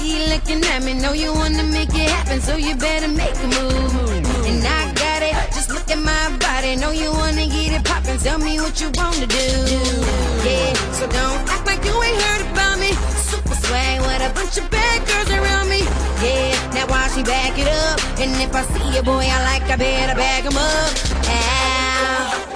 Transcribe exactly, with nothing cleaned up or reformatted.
see you looking at me, know you wanna make it happen, so you better make a move. And I got it, just look at my body, know you wanna get it poppin', tell me what you wanna do. Yeah, so don't act like you ain't heard about me. Super swag with a bunch of bad girls around me. Yeah, now watch me back it up, and if I see a boy I like, I better back him up. Ow.